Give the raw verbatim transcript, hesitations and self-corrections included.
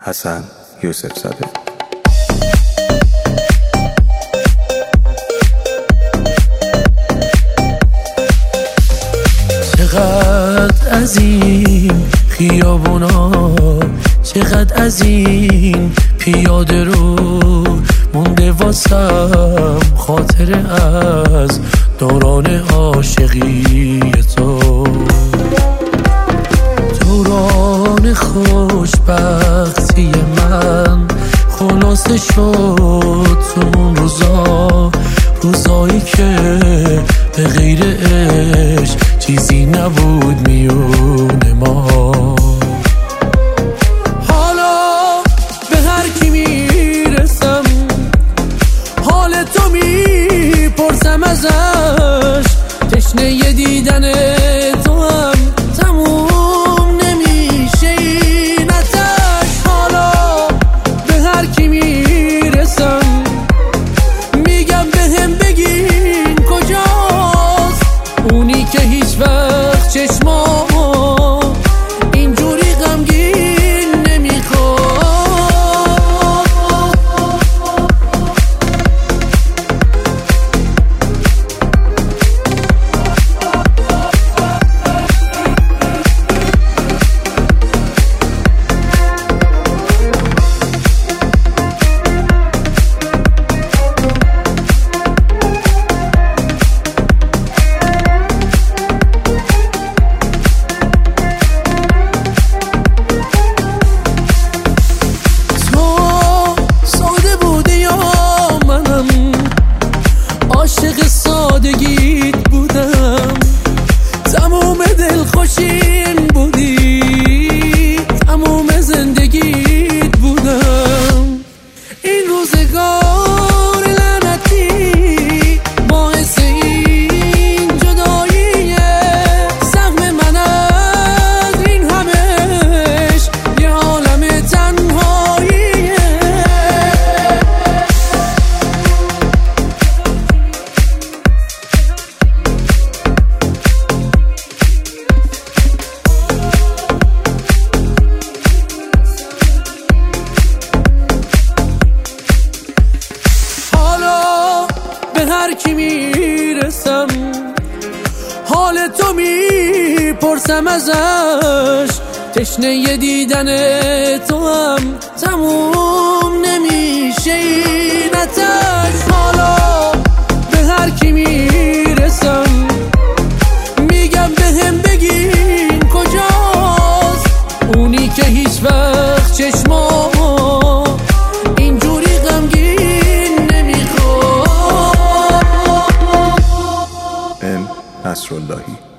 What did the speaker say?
حسن یوسف زاده. چقدر از این خیابونا، چقدر از این پیاده رو مونده واسم خاطره از دوران عاشقی تو، دوران خوشبختی من خلاصه شد تو اون روزا، روزایی که به غیر عشق چیزی نبود میون ما. حالا به هر کی میرسم حال تو میپرسم ازش، تشنه ی دیدن تو هم تموم نمیشه این آتش. حالا به هر کی میرسم میگم بهم بگین کجاست اونی که هیچ وقت چشما اینجوری غمگین نمیخواد. عاشق سادگیت بودم، تموم دلخوشین بودی، تموم زندگیت بودم. این روزگار لعنتی باعث این جداییه، سهم من از این همش یه عالم تنهاییه. هر کی میرسم حال تو میپرسم ازش، تشنه ی دیدن تو هم تموم نمیشه این آتش. حالا به هر کی میرسم میگم بهم بگین کجاست اونی که هیچ وقت چشما اینجوری غمگین نمیخواد. نصراللهی.